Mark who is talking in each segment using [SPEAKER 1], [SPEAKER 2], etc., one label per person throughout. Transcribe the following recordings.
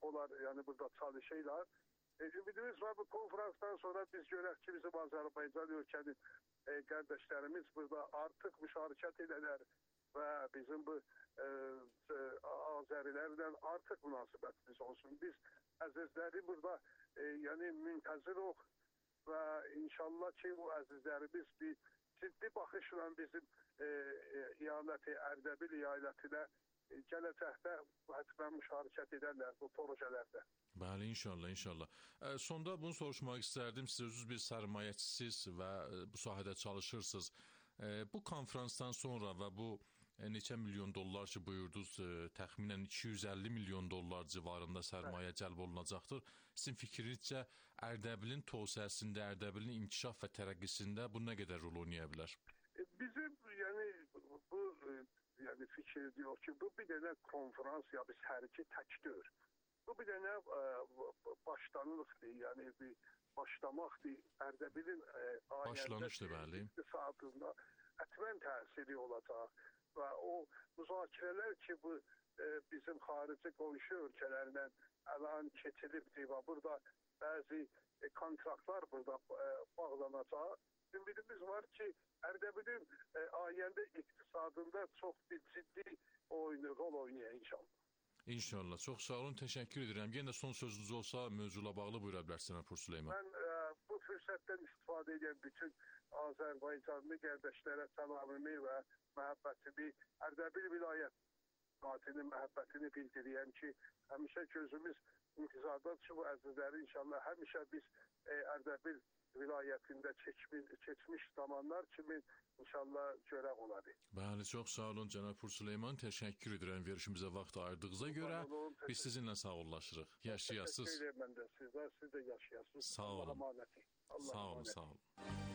[SPEAKER 1] onlar yani burada çalışırlar. Ümidimiz var bu konferansdan sonra biz görək ki bizim Azərbaycan ölkənin kardeşlerimiz burada artık müşarikat ederler ve bizim bu Azerilerden artık münasebetimiz olsun. Biz əzizləri burada yani müntəzir ol ve inşallah ki bu əzizlərimiz bir ciddi baxışla bizim iyaləti, Ərdəbil iyalətinə gələcəkdə həttəmən müşarikat ederler bu projelərdə.
[SPEAKER 2] Bəli, inşallah, inşallah. Sonda bunu soruşmaq istərdim. Siz özünüz bir sərmayəçisiz və bu sahədə çalışırsınız. Bu konferansdan sonra və bu neçə milyon dollar ki buyurdunuz, təxminən 250 milyon dollar civarında sərmayə cəlb olunacaqdır. Sizin fikrinizcə Ərdəbilin tövsiyəsində, Ərdəbilin inkişaf və tərəqqisində bu nə qədər rol oynaya bilər?
[SPEAKER 1] Bizim yani fikir diyor ki bu bir dənə konferans ya bir sərgi tək deyil. Bu bir dənə başlanılıqdır, yani bir başlamaqdır. Ərdəbilin
[SPEAKER 2] başlanışdır, bəli.
[SPEAKER 1] İqtisadında ətmən təsiri olacaq və o müzakirələr ki bu bizim xarici qonşu ölkələrlə əlan keçilibdir və burada bəzi kontraktlar burada bağlanacaq. Ümidimiz var ki Ərdəbilin ayəndə iqtisadında çox bir ciddi rol oynayır inşallah.
[SPEAKER 2] İnşallah. Çox sağ olun, təşəkkür edirəm. Yenə son sözünüz olsa mövzula bağlı buyura bilərsiniz Pur Süleyman.
[SPEAKER 1] Mən bu fürsətdən istifadə edən bütün Azərbaycanlı qardaşlara səlamımı və məhəbbətimi, Ərdəbil vilayət cəmiyyətinin məhəbbətini bildirəyəm ki, həmişə gözümüz intizardadır ki, bu əzizləri inşallah həmişə biz Ərdəbil vilayətində keçmiş zamanlar kimi inşallah görək olar.
[SPEAKER 2] Bəli, çox sağ olun cənab Pur Süleyman. Təşəkkür edirəm verişimizə vaxt ayırdığınıza görə. Biz sizinlə sağollaşırıq. Yaşayasınız.
[SPEAKER 1] Təşəkkür edirəm mən də sizə. Siz də yaşayasınız.
[SPEAKER 2] Sağ olun.
[SPEAKER 1] Sağ olun,
[SPEAKER 2] sağ olun.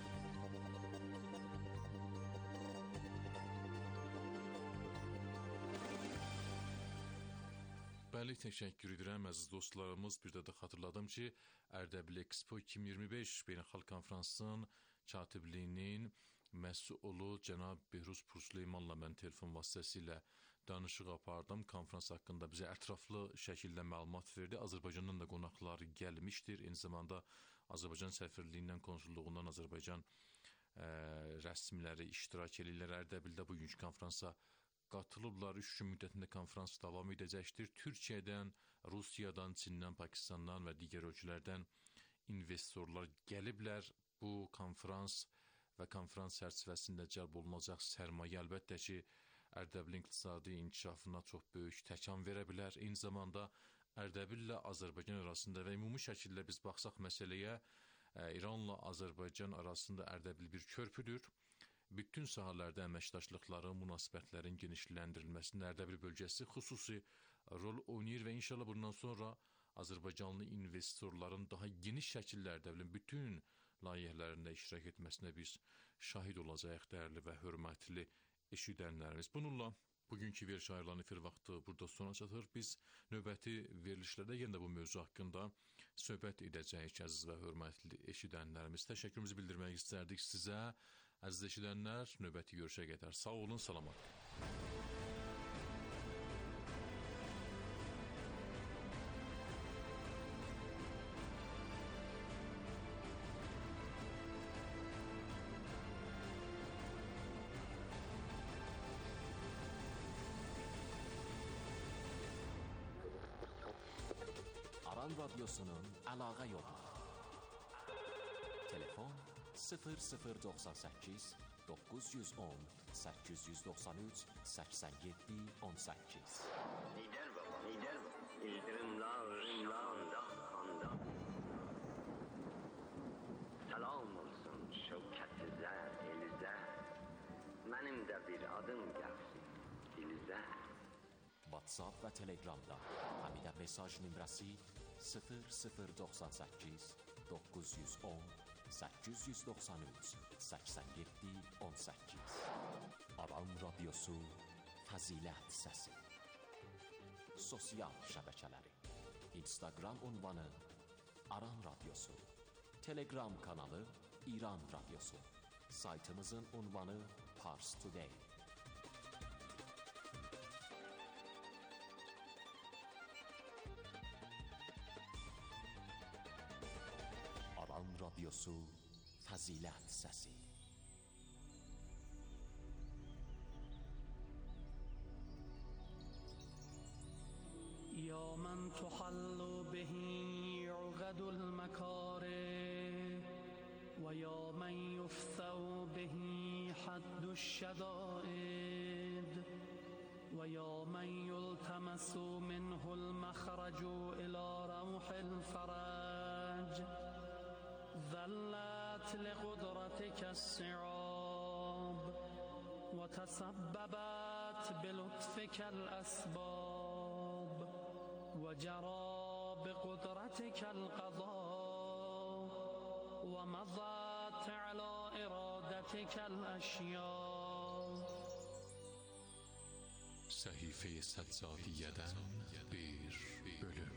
[SPEAKER 2] Bəli, təşəkkür edirəm əziz dostlarımız. Bir də xatırladım ki, Ərdəbil Expo 2025 beynəlxalq konferansının katibliyinin məsulü cənab Behruz Pur Süleymanla mən telefon vasitəsilə danışıq apardım. Konferans haqqında bizə ətraflı şəkildə məlumat verdi. Azərbaycandan da qonaqları gəlmişdir. Eyni zamanda Azərbaycan səfirliyindən, konsulluğundan Azərbaycan rəsmiləri iştirak edirlər. Ərdəbildə bugünkü konferansa qatılıblar. 3 gün müddətində konferans davam edəcəkdir. Türkiyədən, Rusiyadan, Çindən, Pakistandan və digər ölkələrdən investorlar gəliblər. Bu konferans və konferans çərçivəsində cəlb olunacaq sərmayə əlbəttə ki, Ərdəbilin iqtisadi inkişafına çox böyük təkan verə bilər. Eyni zamanda Ərdəbillə Azərbaycan arasında və ümumi şəkildə biz baxsaq məsələyə, İranla Azərbaycan arasında Ərdəbil bir körpüdür. Bütün sahələrdə əməkdaşlıqların, münasibətlərin genişləndirilməsində Ərdəbil bölgəsi xüsusi rol oynayır və inşallah bundan sonra Azərbaycanlı investorların daha geniş şəkildə Ərdəbilin bütün layihələrində iştirak etməsinə biz şahid olacağıq, dəyərli və hörmətli eşidənlərimiz. Bununla bugünkü veriş ayrılan efir vaxtı burada sona çatır. Biz növbəti verilişlərdə yenə də bu mövzu haqqında söhbət edəcəyik əziz və hörmətli eşidənlərimiz. Təşəkkürümüzü bildirmək istərdik sizə. Əziz eşidənlər, növbəti görüşə qədər sağ olun, salamat.
[SPEAKER 3] Aran Radyosu'nun əlaqə yolu. Telefon 0098 910 893 87 18.
[SPEAKER 4] Lider baba, lider baba. İldırımlar anda. Salam olsun şevkətizə, elizə. Mənim də bir adım gəlsin dilizə.
[SPEAKER 3] WhatsApp və Telegramda Həmidə mesaj nömrəsi 0098 910 893 87 18. Aran Radyosu Fəzilət Səsi. Sosial şəbəkələri: Instagram ünvanı Aran Radyosu, Telegram kanalı İran Radyosu, saytımızın ünvanı Pars Today. رادیوسو فضیلت səsi.
[SPEAKER 5] یا من تحل به عقد المکاره و یا من یفتو به حد الشدائد و یا من یلتمس منه المخرج الى روح الفرج ذلت لقدرتك الصعاب و تسببت بلطفك الاسباب و جرى بقدرتك القضاء و مضت على ارادتك الاشیاء.
[SPEAKER 2] صحیفه سدزادیه‌دن bir bölüm.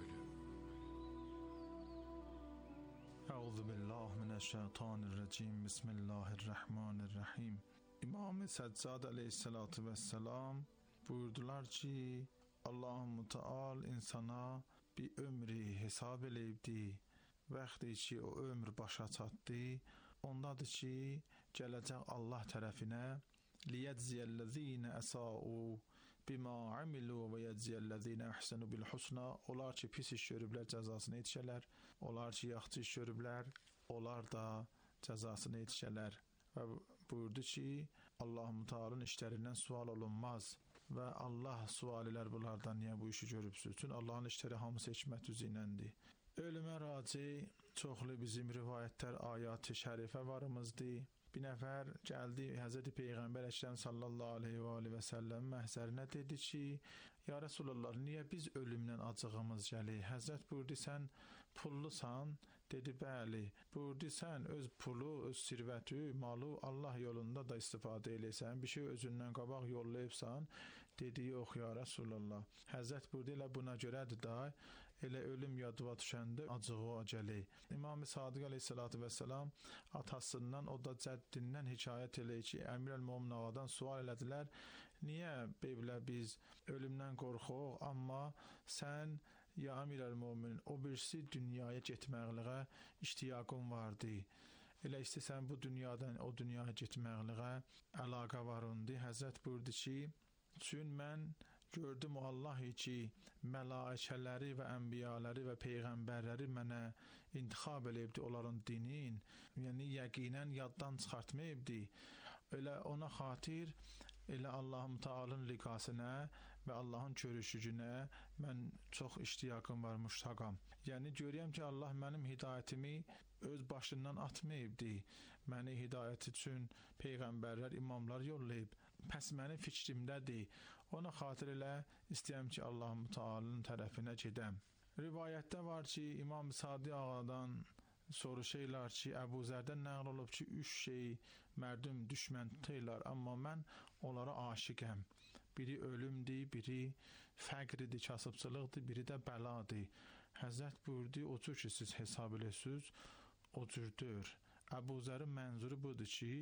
[SPEAKER 6] اعوذ بالله من الشیطان الرجیم. بسم الله الرحمن الرحیم. İmam Səccad əleyhissalatü-vəssalam buyurdular ki, Allah-u Teala insana bir ömrü hesab eləyibdi. Vaxtı ki o ömr başa çatdı, ondadır ki, gələcək Allah tərəfinə liyəcziyəl-ləzīnə əsa'u bima amilu və yəcziyəl-ləzīnə əhsənu bil-husna. Onlar ki pis iş görüblər, cəzasını yetişələr. Onlar ki yaxşı iş görüblər, onlar da cəzasını yetişələr. Və buyurdu ki, Allah-u Teala'nın işlərindən sual olunmaz. Və Allah sual elər bunlardan, niyə bu işi görübsünüz? Çünki Allahın işləri hamısı hikmət üzü iləndir. Ölümə raci çoxlu bizim rivayətlər, ayat-ı şərifə varımızdır. Bir nəfər gəldi Həzrəti Peyğəmbər Əkrəm sallallahu aleyhi və səlləm məhzərinə dedi ki, ya Rəsulullah, niyə biz ölümdən acığımız gəlir? Həzrət buyurdu, sən pullusan? Dedi, bəli. Buyurdu, sən öz pulu, öz sirvəti, malı Allah yolunda da istifadə eləysən, bir şey özündən qabaq yollayıbsan? Dedi, yox ya Rəsulullah. Həzrət buyurdu, elə buna görədir da, elə ölüm yadıva düşəndə acığı o gəlir. İmam-ı Sadiq əleyhissalatü-vəssalam atasından, o da cəddindən hikayət eləyir ki, Əmir-əl-Mömin ağadan sual elədilər, niyə belə biz ölümdən qorxuq, amma sən, ya Əmir-əl-Mömin, o birisi dünyaya getməqliğə iştiyaqın vardı. Elə istəsən bu dünyadan o dünyaya getməqliğə əlaqə varındı. Həzrət buyurdu ki, çün mən gördüm o Allah ki, mələikələri və ənbiyaları və peyğəmbərləri mənə intixab eləyibdi onların dinin, yəni yəqinən yaddan çıxartmayıbdi. Elə ona xatir, elə Allah-u Teala'nın liqasına və Allahın görüşücünə mən çox iştiyaqım var, müştaqam. Yəni görürəm ki, Allah mənim hidayətimi öz başından atmayıbdi. Məni hidayət üçün peyğəmbərlər, imamlar yollayıb. Pəs mənim fikrimdədir. Ona xatir elə istəyəm ki, Allah-u Teala'nın tərəfinə gedəm. Rivayətdə var ki, İmam Sadi ağadan soruşurlar ki, Əbu Zərdən nəql olub ki, 3 şey mərdum düşmən tuturlar, amma mən onlara aşiqəm. Biri ölümdür, biri fəqridir, kasıbçılıqdır, biri də bəladır. Həzrət buyurdu, o cür ki, siz hesab eləyirsiniz, o cürdür. Əbu Zərin mənzuru budur ki,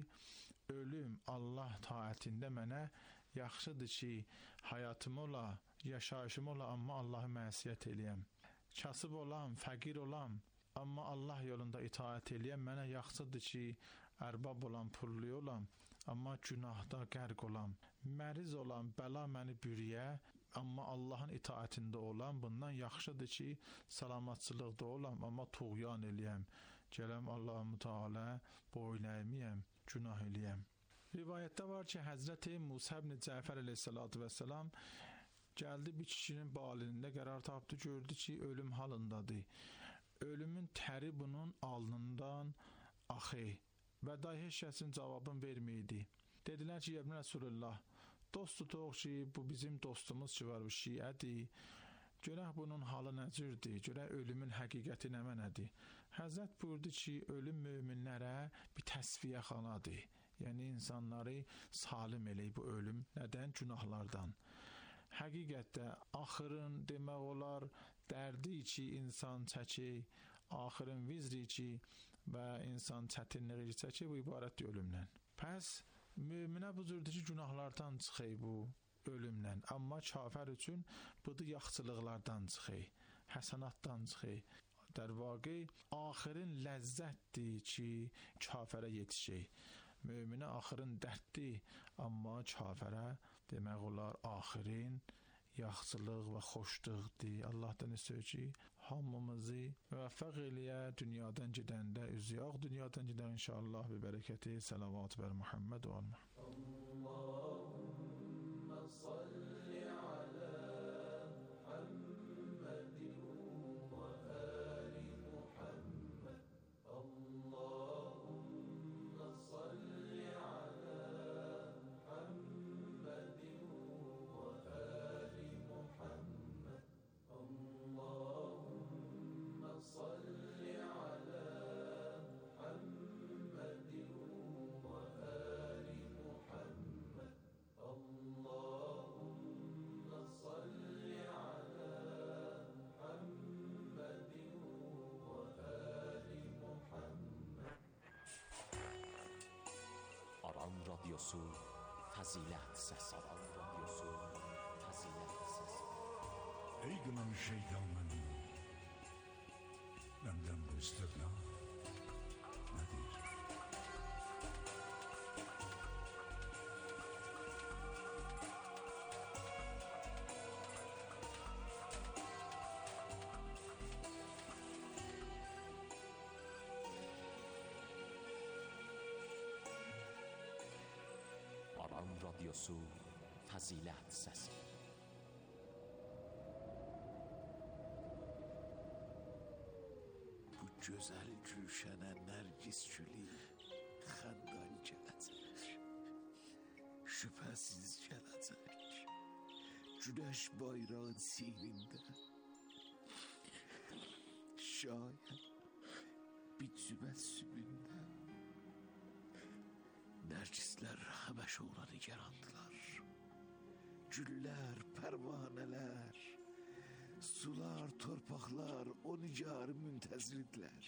[SPEAKER 6] ölüm Allah taətində mənə yaxşıdır ki, həyatım ola, yaşayışım ola, amma Allahı mənsiyyət eləyəm. Kasıb olam, fəqir olam, amma Allah yolunda itaət eləyəm. Mənə yaxşıdır ki, ərbab olam, pullu olam, amma günahda qərq olam. Məriz olam, bəla məni bürüyə, amma Allahın itaətində olam. Bundan yaxşıdır ki, salamatçılıqda olam, amma tuğyan eləyəm. Gələm Allah-u Teala boyun əyməyəm, günah eləyəm. Rivayətdə var ki, Həzrəti Musa ibn Cəfər əleyhissalatü-vəssalam gəldi bir kişinin balində qərar tapdı, gördü ki, ölüm halındadır. Ölümün təri bunun alnından axı və dahi heç kəsin cavabını verməydi. Dedilər ki, Yəbn Rəsulullah, dost tutuq ki, bu bizim dostumuz ki var, bu şiədir. Görək bunun halı nəcürdür, görək ölümün həqiqəti nə mənədir. Həzrət buyurdu ki, ölüm möminlərə bir təsfiyə xanadır. Yəni insanları salim eləyir bu ölüm. Nədən? Günahlardan. Həqiqətdə axırın demək olar dərdi ki insan çəkir, axırın vizri ki və insan çətinliyi çəkir, bu ibarətdir ölümdən. Pəs möminə bu cürdür ki günahlardan çıxır bu ölümlə, amma kafir üçün bu da yaxşılıqlardan çıxır, həsənatdan çıxır. در واقع آخرین لذتی ki kafirə yetişir. Möminə axırın dərddir, amma kafirə demək olar axırın yaxşılıq və xoşluqdur. Allahdan istəyir ki, hamımızı müvəffəq eləyə, dünyadan gedəndə üz yox, dünyadan gedər inşallah bi bərəkəti salavat bər Muhammed və
[SPEAKER 7] Allahümme salli ala Muhammedin ve ali Muhammed. Allahümme salli ala Muhammedin ve ali Muhammed. Allahümme salli ala Muhammedin ve ali Muhammed. Allahümme salli ala Muhammedin ve ali Muhammed.
[SPEAKER 3] Aran Radyosu Fazilet Sesi. Aran Radyosu Fazilet Sesi.
[SPEAKER 8] Ey gınan şeytanın benden bu istirna nedir?
[SPEAKER 3] Aran Radyosu Fazilet Sesi.
[SPEAKER 9] Bu güzel gülşene nergis gülü xəndan gələcək. Şübhəsiz gələcək. Güneş bayrağın sinində. Şayət bir cübəssümündə. Nərgislər həməşə ona nigarandılar. Güller, pervaneler, sular, torpaqlar o nigarı müntəzirdirlər.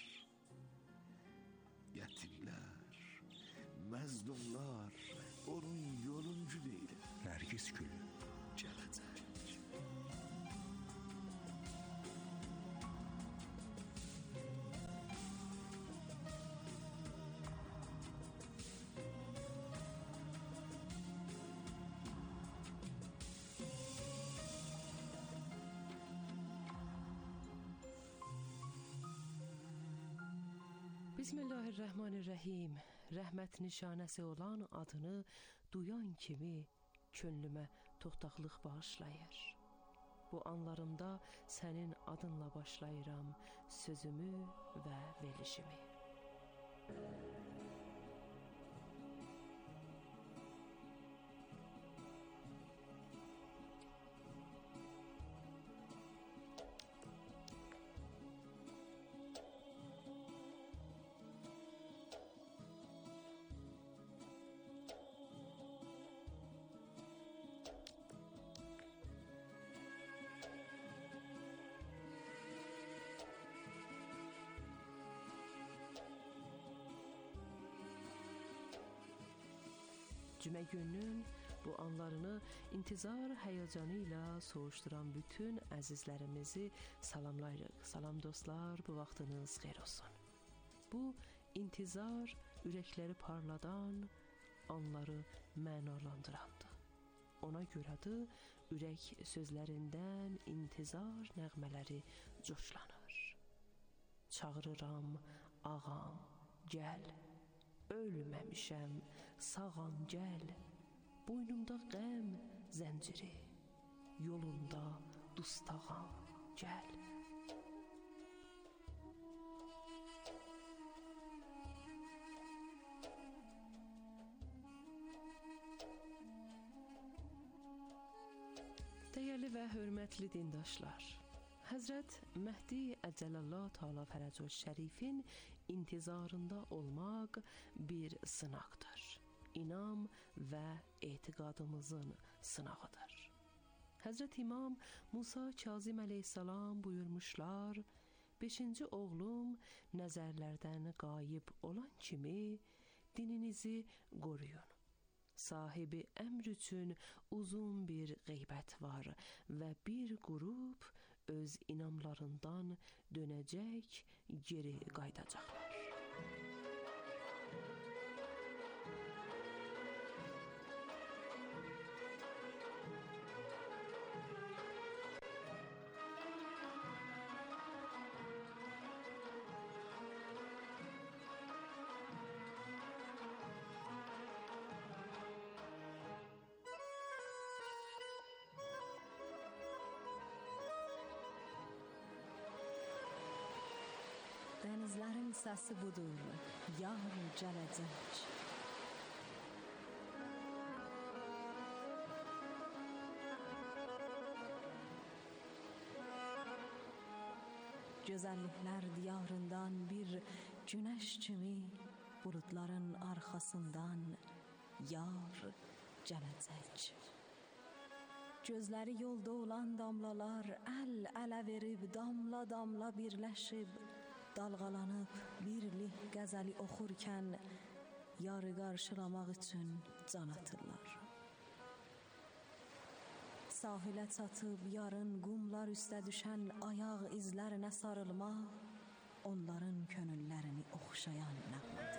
[SPEAKER 9] Yetimler, məzlumlar onun yoluncu deyil.
[SPEAKER 8] Nergis gülü
[SPEAKER 9] Gələcək.
[SPEAKER 10] Bismillahirrahmanirrahim. Rəhmət nişanəsi olan adını duyan kimi könlümə toxtaqlıq bağışlayır. Bu anlarımda sənin adınla başlayıram sözümü və verilişimi. Cümə gününün bu anlarını intizar həyəcanıyla soğuşduran bütün əzizlərimizi salamlayırıq. Salam dostlar, bu vaxtınız xeyir olsun. Bu intizar ürəkləri parladan, anları mənalandırandı. Ona görədir, ürək sözlərindən intizar nəğmələri coşlanır. Çağırıram, ağam, gəl. Ölməmişəm, sağam gəl, boynumda qəm zənciri, yolunda dustağam gəl. Dəyərli və hörmətli dindaşlar, Həzrət Məhdi Əcəlallah Teala Fərəcül Şərifin intizarında olmaq bir sınaqdır. İnam və etiqadımızın sınağıdır. Həzrət İmam Musa Kazim əleyhissalam buyurmuşlar, 5-ci oğlum nəzərlərdən qayıb olan kimi dininizi qoruyun. Sahibi əmr üçün uzun bir qeybət var və bir qrup öz inamlarından dönəcək, geri qayıdacaqlar.
[SPEAKER 11] Denizlerin sesi budur, yar gelecek. Güzellikler diyarından bir güneş kimi bulutların arkasından yar gelecek. Gözleri yolda olan damlalar el-ele verib damla damla birleşib dalgalanıp birlik qəzəli oxurkən yarı qarşılamaq üçün can atırlar. Sahilə çatıb yarın qumlar üstə düşən ayaq izlərinə sarılmaq onların könüllərini oxşayan nəğmədir.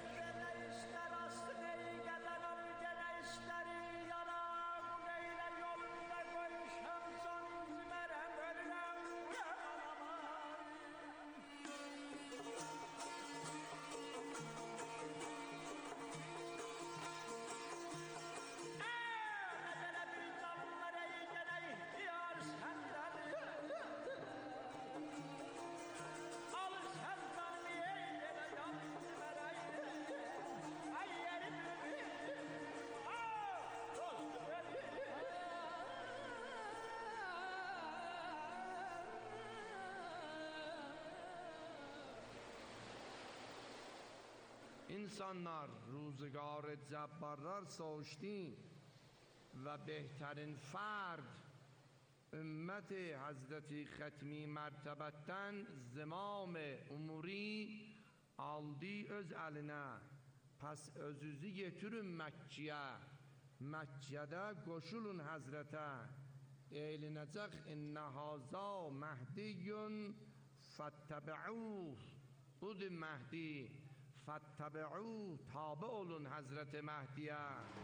[SPEAKER 12] İnsanlar روزگار جبارlar سوشتین و بهترین فرد ümmet Hazreti Xətmi mərtəbətdən zimam umuri aldı öz əlinə. Pəs özünüzü yetirin Məkkəyə. Məkkədə qoşulun Həzrətə. Eylinəcək innə haza Məhdiyyun fəttəbi'uh. Budur Məhdi. فَاتَّبِعُوا tabi olun Hazreti Mehdi'ye.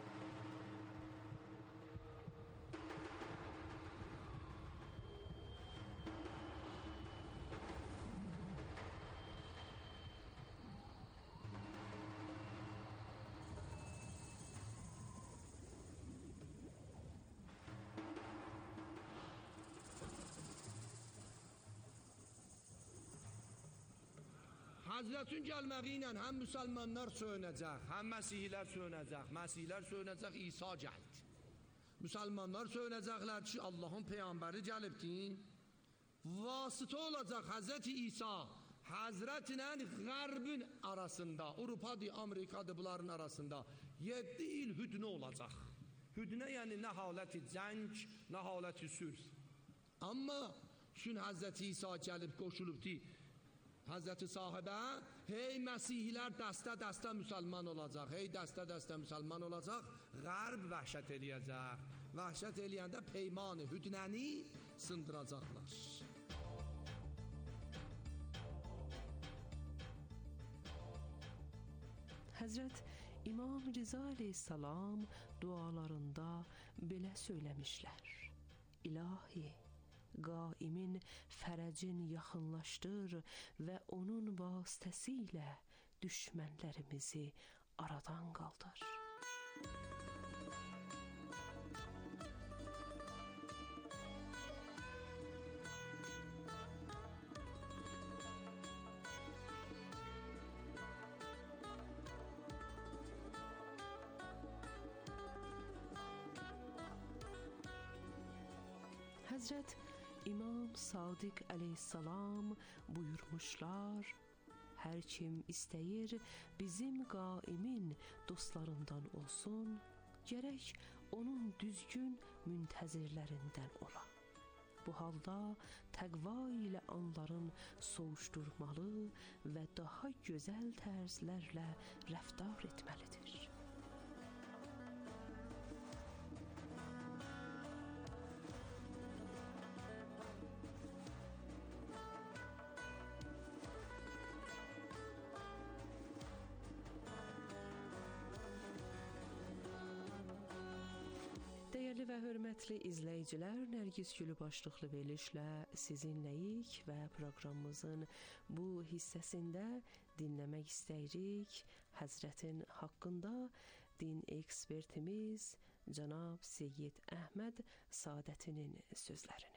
[SPEAKER 12] Hazretin gəlməyi ilə həm müsəlmanlar söyünəcək, həm məsihilər söyünəcək. Məsihlər söyünəcək, İsa gəldi. Müsəlmanlar söyünəcəklər ki, Allahın peyğəmbəri gəlibdir. Vasitə olacaq Hazreti İsa, Hazretlə Qərbin arasında, Avropadır, Amerikadır, bunların arasında 7 il hüdnə olacaq. Hüdnə yəni nə haləti cəng, nə haləti sülh. Amma şün Hazreti İsa gəlib qoşulubdur Hazreti sahibə, hey Məsihlər dəstə-dəstə müsəlman olacaq, hey dəstə-dəstə müsəlman olacaq, Qərb vəhşət eləyəcək. Vəhşət eləyəndə peymanı, hüdnəni sındıracaqlar.
[SPEAKER 10] Həzrət İmam Rıza aleyhissalam dualarında belə söyləmişlər. İlahi, qaimin fərəcin yaxınlaşdır və onun vasitəsilə düşmənlərimizi aradan qaldır. Həzrət İmam Sadiq aleyhissalam buyurmuşlar, hər kim istəyir bizim qaimin dostlarından olsun, gərək onun düzgün müntəzirlərindən ola. Bu halda təqva ilə onların soğuşdurmalı və daha gözəl tərzlərlə rəftar etməlidir. Dəyərli və hörmətli izləyicilər, Nərgiz Gülü başlıqlı verilişlə sizinləyik və proqramımızın bu hissəsində dinləmək istəyirik Həzrətin haqqında din ekspertimiz Cənab Seyyid Əhməd Sadətinin sözlərini.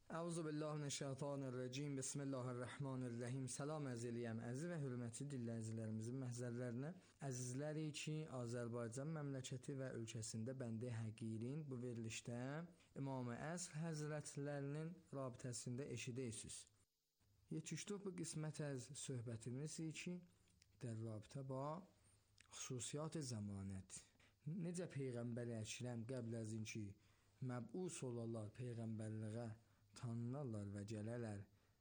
[SPEAKER 13] Euzubillahimineşşeytanirracim. Bismillahirrahmanirrahim. Salam əziz eləyəm, əziz və hörmətli dinləyicilərimizin məhzərlərinə. Əzizləri ki, Azərbaycan məmləkəti və ölkəsində bəndə həqirin bu verilişdə İmam-ı Əsr Həzrətlərinin rabitəsində eşidəysiniz. Yetişdik bu qismət az söhbətimiz ki, در رابطه با خصوصیات زمانت necə Peyğəmbər Əkrəm qəbl az inki məbus olarlar, Peyğəmbərliğə tanınarlar və gələrlər.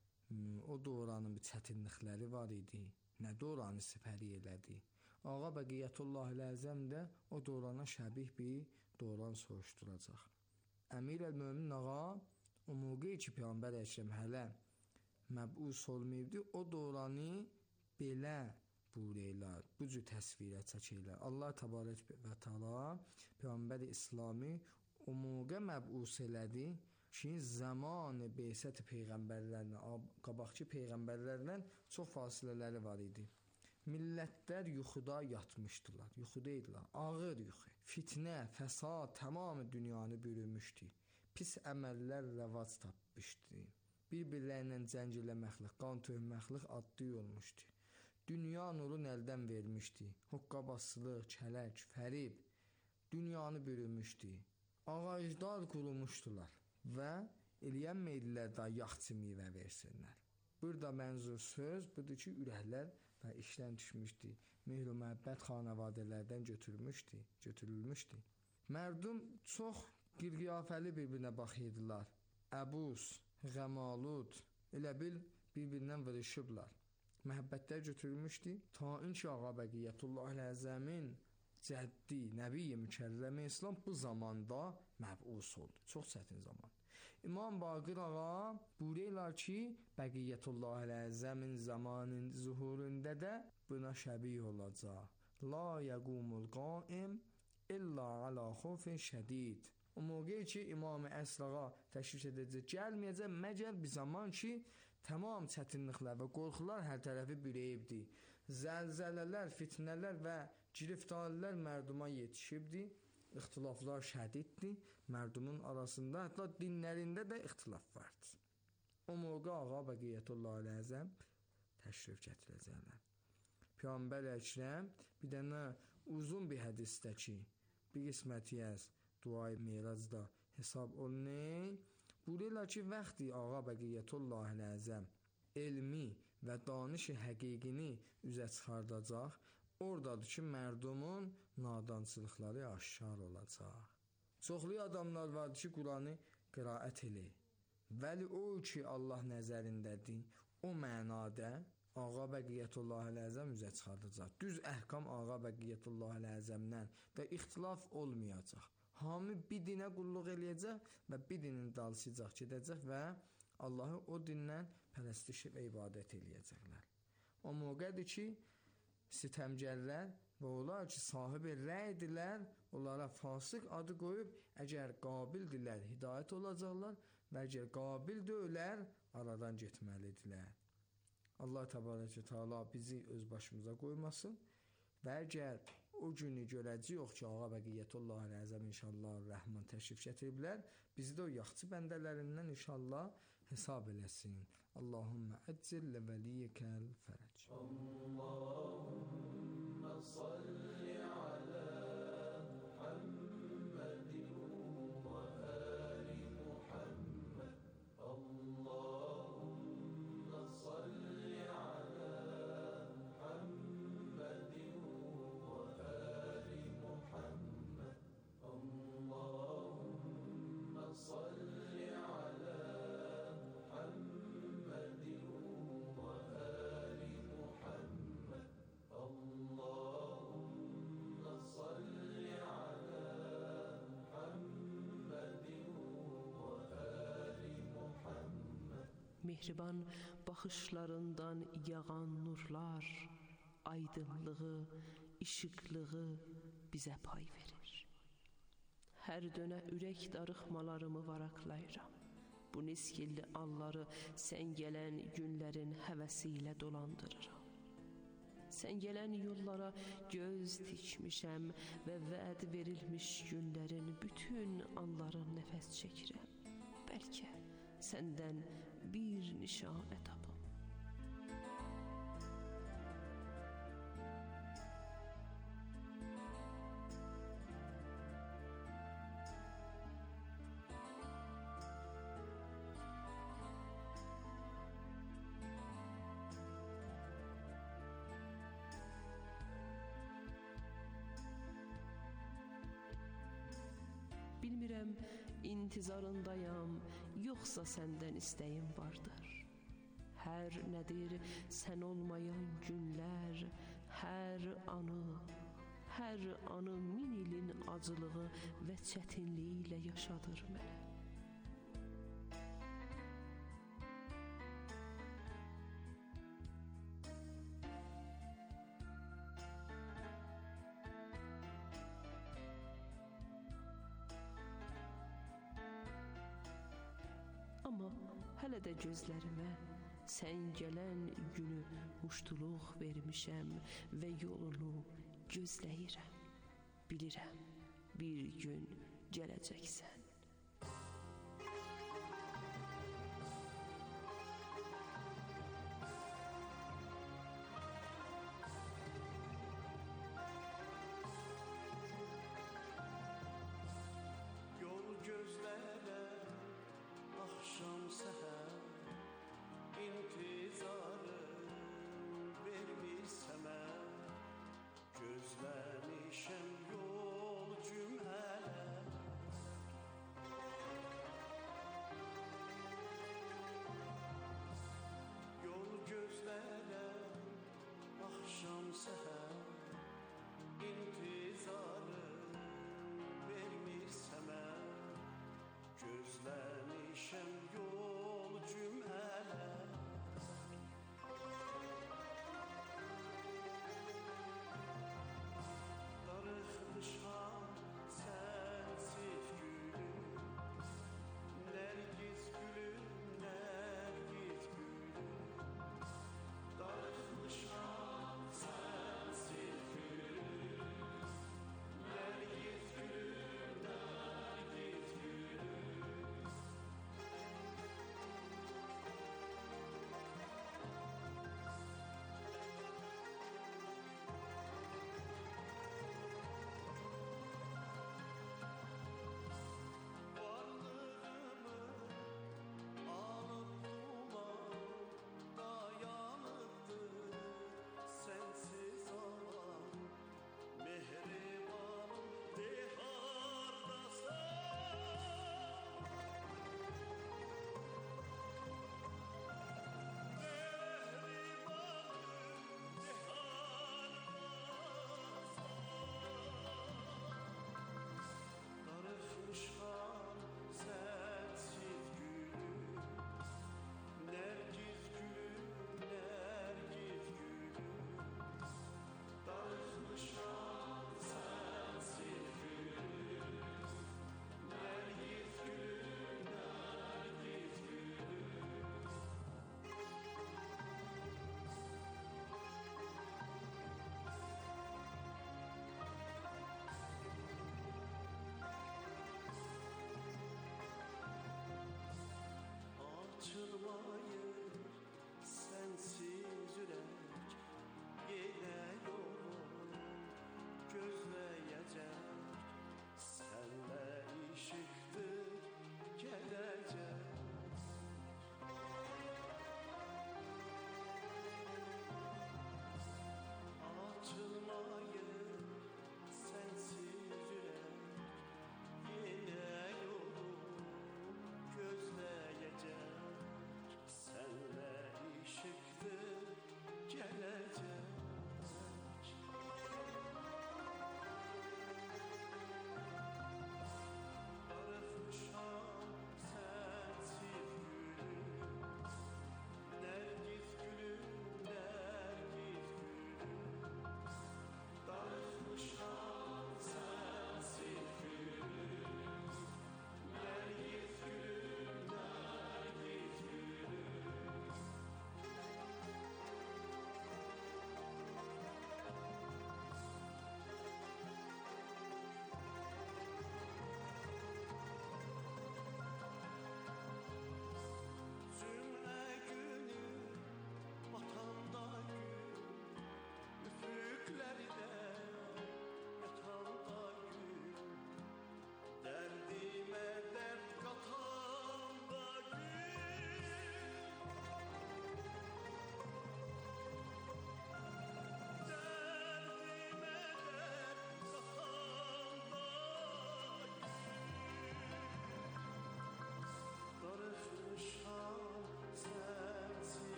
[SPEAKER 13] O dövrün bir çətinlikləri var idi. Nə dövrünü sipəri elədi. Ağa Bəqiyyətullah Əzəm də o dövrana şəbih bir dövran soruşturacaq. Əmir el-Mömin ağa o mövqeyi ki Peyğəmbər Əkrəm hələ məbus olmayıbdı, o dövranı belə bureylər, bu cür təsvirə çəkirlər. Allah təbarək və təala Peyğəmbər İslami o mövqə məbus elədi ki, zaman Beysət Peyğəmbərlərlə, qabaqki Peyğəmbərlərlə çox fasilələri var idi. Millətlər yuxuda yatmışdılar, yuxuda idilər, ağır yuxu. Fitnə, fəsad tamamı dünyanı bürümüşdü. Pis əməllər rəvac tapmışdı. Bir-birlərlə cəng eləməklə, qan töhməklə addi olmuşdu. Dünya nurun əldən vermişdi. Hoqqabazlıq, kələk, fərib dünyanı bürümüşdü. Ağaclar qurumuşdular və eləyənməydilər da yaxçı meyvə versinlər. Burada mənzur söz budur ki, ürəklər və işdən düşmüşdü. Mehr və məhəbbət xanavadələrdən götürülmüşdü. Mərdum çox qirqiyafəli bir-birinə baxırdılar. Əbus, qəmalud, elə bil bir-birindən vuruşublar. Məhəbbətlər götürülmüşdü. Ta inki Ağa Bəqiyyətullah Əzəmin cəddi, Nəbi-i Mükərrəm İslam bu zamanda məbus oldu. Çox çətin zaman. İmam Baqir ağa buyururlar ki, Bəqiyyətullah Əzəmin zamanın zuhurunda da buna şəbih olacaq. La yəqumul qaim illa ala xofin şədid. O mövqeyi ki, İmam-ı Əsr ağa təşrif edəcək, gəlməyəcək məgər bir zaman ki, tamam çətinliklər və qorxular hər tərəfi bürəyibdi. Zəlzələlər, fitnələr və giriftarilər mərduma yetişibdi. İxtilaflar şədiddir. Mərdumun arasında, hətta dinlərində də ixtilaf vardır. O mövqə Ağa Bəqiyyətullah Əzəm təşrif gətirəcəklər. Peyğəmbər Əkrəm bir dənə uzun bir hədisdə ki, bir qisməti az Duay Miracda hesab olunur. Buyururlar ki, vaxtı Ağa Bəqiyyətullah Əzəm elmi və danış həqiqini üzə çıxardacaq, oradadır ki, mərdumun nadançılıqları aşkar olacaq. Çoxlu adamlar vardır ki, Quranı qiraət eləyir. Vəli o ki, Allah nəzərindədir, o mənada Ağa Bəqiyyətullah Əzəm üzə çıxardacaq. Düz əhkam Ağa Bəqiyyətullah Əzəmdən və ixtilaf olmayacaq. Hamı bir dinə qulluq eləyəcək və bir dinin dalısıcaq gedəcək və Allahı o dindən pərəstiş və ibadət eləyəcəklər. O mövqədir ki, sitəmgərlər və onlar ki, sahibi rəydirlər, onlara fasıq adı qoyub, əgər qabildirlər, hidayət olacaqlar və əgər qabil deyilər, aradan getməlidirlər. Allah təbarək və təala bizi öz başımıza qoymasın və əgər o günü görəcəyik ki, Ağa Bəqiyyətullah Əzəm inşallah rəhman təşrif gətiriblər, bizi də o yaxçı bəndələrindən inşallah hesab eləsin. Allahümmə əccil lə vəliyyəkəl fərəc.
[SPEAKER 7] Allahümmə salli alə Muhammedin və əli Muhammed. Allahümmə salli alə Muhammedin və əli Muhammed. Allahümmə salli alə
[SPEAKER 10] Mehriban baxışlarından yağan nurlar, aydınlığı, işıqlığı bizə pay verir. Hər dönə ürək darıxmalarımı varaqlayıram. Bu niskilli anları sən gələn günlərin həvəsi ilə dolandırıram. Sən gələn yollara göz tikmişəm və vəd verilmiş günlərin bütün anların nəfəs çəkirəm. Bəlkə səndən bir nişanə tapım. Bilmirəm, intizarındayam, yoxsa səndən istəyim vardır. Hər nədir sən olmayan günlər, hər anı min ilin acılığı və çətinliyi ilə yaşadır mənə. Amma hələ də gözlərimə sən gələn günü muştuluq vermişəm və yolunu gözləyirəm. Bilirəm, bir gün gələcəksən.
[SPEAKER 7] Yol gözlərə axşam səhər intizarı vermirsəmə gözləmişəm yolcum hələ yol gözlərə axşam səhər intizarı vermirsəmə gözləmişəm yolcum hələ darıxmışam sənsiz gülüm Nərgiz gülüm, Nərgiz gülüm darıxmışam sənsiz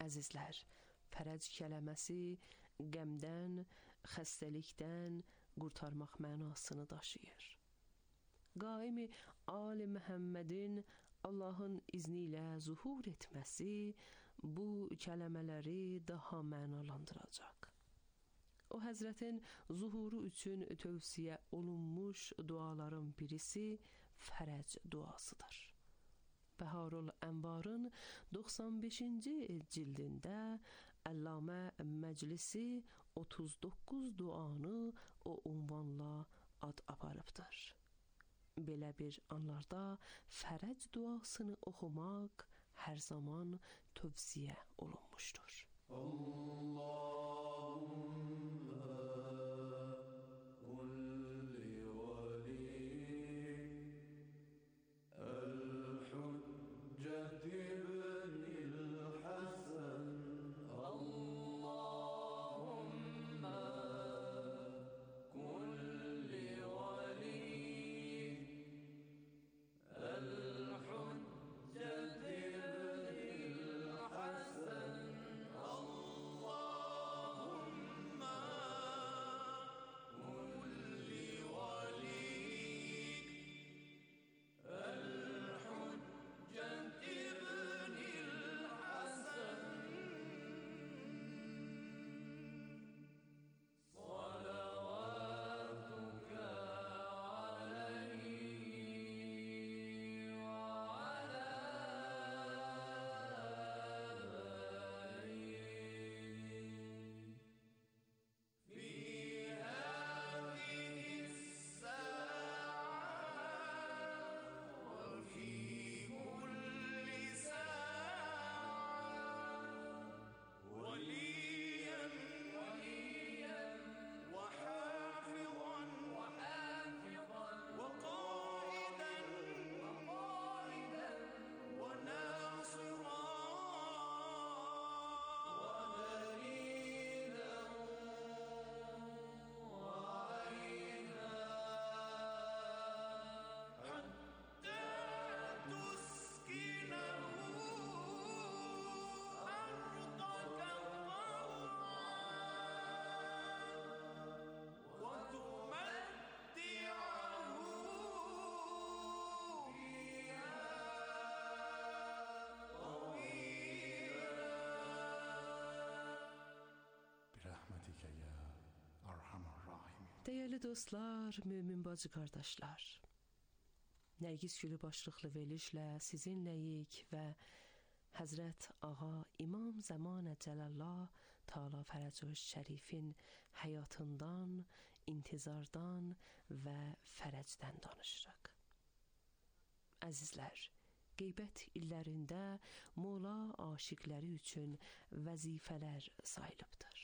[SPEAKER 10] Əzizlər, fərəc kələməsi qəmdən, xəstəlikdən qurtarmaq mənasını daşıyır. Qaimi Ali Məhəmmədin Allahın izni ilə zuhur etməsi bu kələmələri daha mənalandıracaq. O Həzrətin zuhuru üçün tövsiyə olunmuş duaların birisi fərəc duasıdır. Bəharul Ənvarın 95-ci cildində Əllamə Məclisi 39 duanı o unvanla ad aparıbdır. Belə bir anlarda fərəc duasını oxumaq hər zaman tövsiyə olunmuşdur. Dəyərli dostlar, mömin bacı qardaşlar, Nərgiz Gülü başlıqlı verilişlə sizinləyik və Həzrət Ağa İmam Zəmanə Cəlallah Teala Fərəcüş Şərifin həyatından, intizardan və fərəcdən danışırıq. Əzizlər, qeybət illərində Mola aşiqləri üçün vəzifələr sayılıbdır.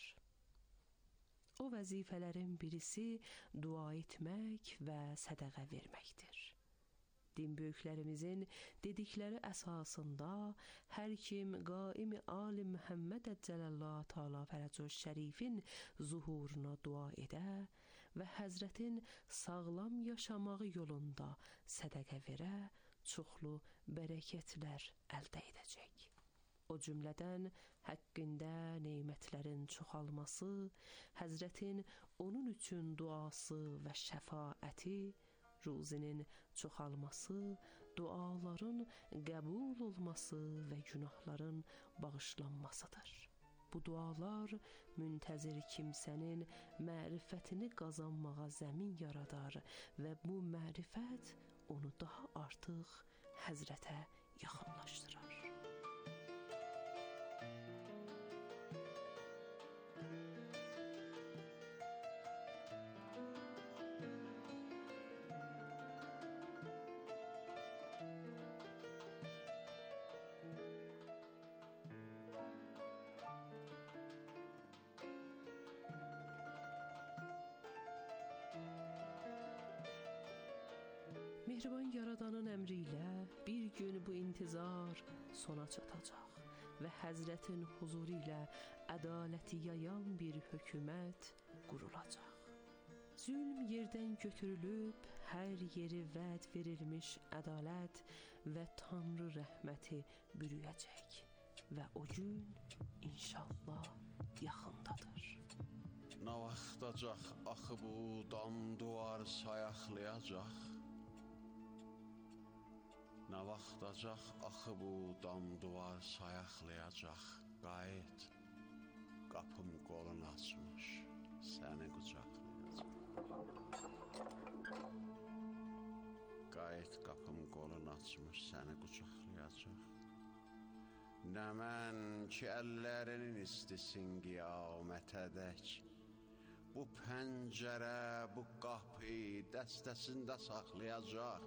[SPEAKER 10] O vəzifələrin birisi dua etmək və sədəqə verməkdir. Din böyüklərimizin dedikləri əsasında hər kim qaimi Ali Məhəmməd Cəlallah Teala Fərəcüş Şərifin zuhuruna dua edə və Həzrətin sağlam yaşamağı yolunda sədəqə verə, çoxlu bərəkətlər əldə edəcək. O cümlədən həqqində nemətlərin çoxalması, Həzrətin onun üçün duası və şəfaəti, ruzinin çoxalması, duaların qəbul olması və günahların bağışlanmasıdır. Bu dualar müntəzir kimsənin mərifətini qazanmağa zəmin yaradar və bu mərifət onu daha artıq Həzrətə yaxınlaşdırar. Mehriban Yaradanın əmri ilə bir gün bu intizar sona çatacaq və Həzrətin huzuru ilə ədaləti yayan bir hökumət qurulacaq. Zülm yerdən götürülüb, hər yeri vəd verilmiş ədalət və Tanrı rəhməti bürüyəcək və o gün inşallah yaxındadır.
[SPEAKER 14] Nə vaxtacaq axı bu dam duvar sayaqlayacaq? Nə vaxtacaq axı bu dam duvar sayaqlayacaq? Qayıt, qapım qolun açmış, səni qucaqlayacaq. Qayıt, qapım qolun açmış, səni qucaqlayacaq. Nə mən ki əllərinin istisin qiyamətədək, bu pəncərə, bu qapı dəstəsində saxlayacaq.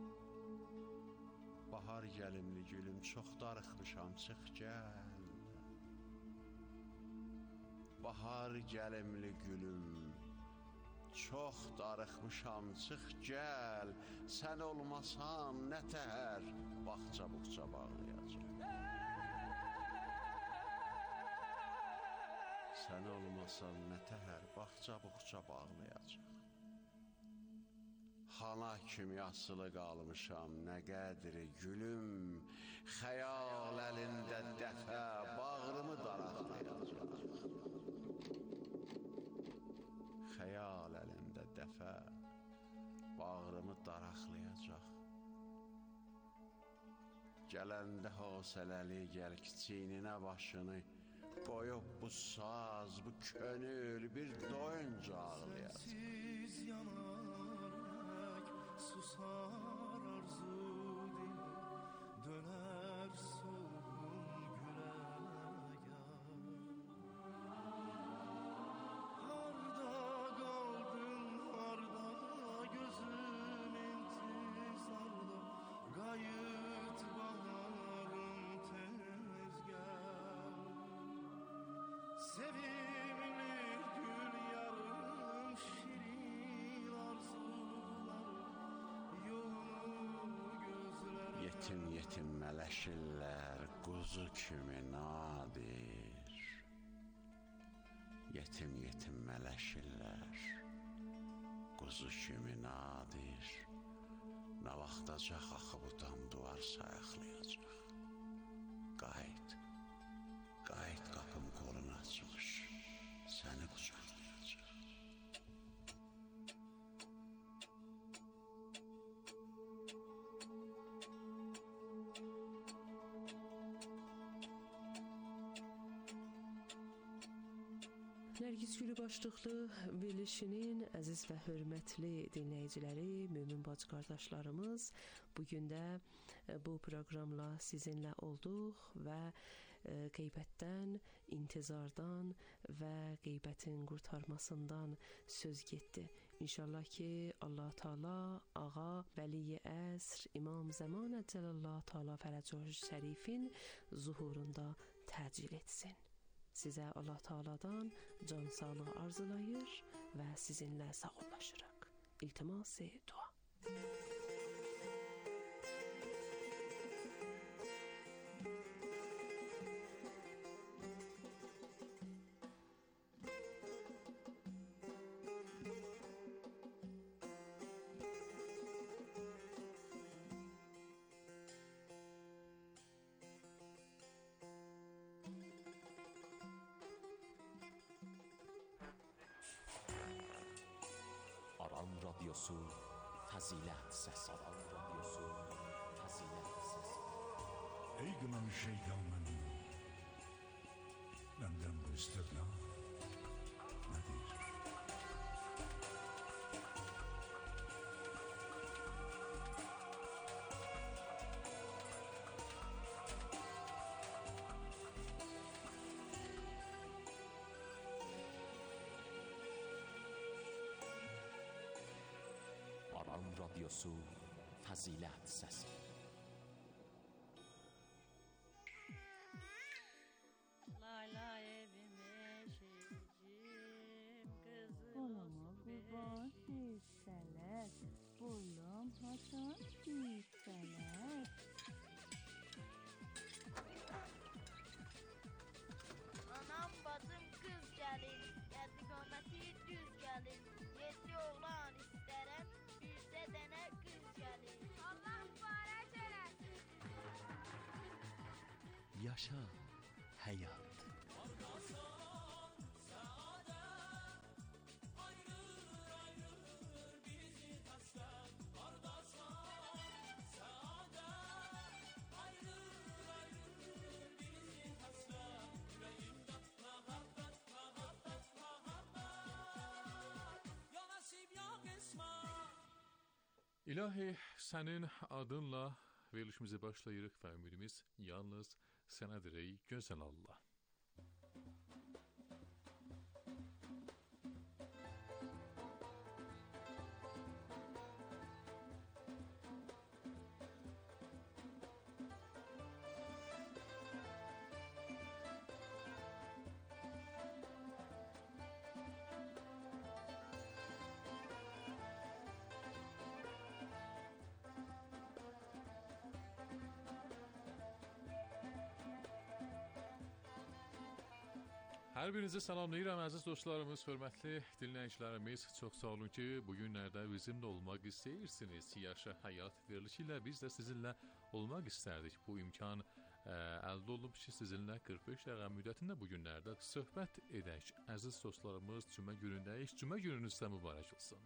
[SPEAKER 14] Bahar gəlimli gülüm, çox darıxmışam, çıx gəl. Bahar gəlimli gülüm, çox darıxmışam, çıx gəl. Sən olmasan nə təhər, bağça-buğça bağlayacaq. Sən olmasan nə təhər, bağça-buğça bağlayacaq. Xana kimi asılı qalmışam, nə qədri gülüm, xəyal əlində dəfə bağrımı daraqlayacaq. Xəyal əlində dəfə bağrımı daraqlayacaq. Gələndə hosələli gəl kiçiyninə başını, qoyub bu saz, bu könül bir doyunca ağlayacaq.
[SPEAKER 7] Sensiz yanarək susar arzu dil, döner solğun gülərgah. Harda qaldın, harda gözüm intizarda, qayıt baharım tez gəl. Sevimli gül yarım, şirin arzularım, yolunu gözlərə.
[SPEAKER 14] Yetim mələşirlər, quzu kimi nadir. Yetim mələşirlər, quzu kimi nadir. Nə vaxtacaq axı bu dam duvar sayaqlayacaq? Qayıt, qayıt, qapım qolun açmış, səni qucaqlayacaq.
[SPEAKER 10] Nərgiz Gülü başlıqlı verilişinin əziz və hörmətli dinləyiciləri, mömin bacı qardaşlarımız, bugün də bu proqramla sizinlə olduq və qeybətdən, intizardan və qeybətin qurtarmasından söz getdi. İnşallah ki, Allah Taala ağa Vəli Əsr İmam Zaman Əcəlallah Taala Fərəcəh Şərifin zuhurunda təcil etsin. Sizə Allah Taala'dan can sağlığı arzulayır və sizinlə sağollaşırıq. İltimas-ı dua.
[SPEAKER 3] Aran Radyosu Fəzilət Səsi. Aran Radyosu Fəzilət Səsi.
[SPEAKER 8] Ey qınamış şeytan mənim, məndən bu istirna nədir?
[SPEAKER 3] Aran Radyosu Fəzilət Səsi.
[SPEAKER 15] Olama qurban hissələr, boylam haçan hissələr.
[SPEAKER 16] Anam bacım qız gəlir, qədiqaməti düz gəlir. 7 oğlan istərəm, bircə dənə qız gəlir. Allah mübarək
[SPEAKER 3] Yaşa həyat.
[SPEAKER 2] İlahi, sənin adınla verilişimizi başlayırıq və ümidimiz yalnız sənədir ey gözəl Allah. Hər birinizi salamlayıram əziz dostlarımız, hörmətli dinləyicilərimiz. Çox sağ olun ki, bu günlərdə bizimlə olmaq istəyirsiniz. Yaşa həyat verilişi ilə biz də sizinlə olmaq istərdik. Bu imkan əldə olub ki, sizinlə 45 dəqiqə müddətində bu günlərdə söhbət edək. Əziz dostlarımız, cümə günündəyik. Cümə gününüz də mübarək olsun.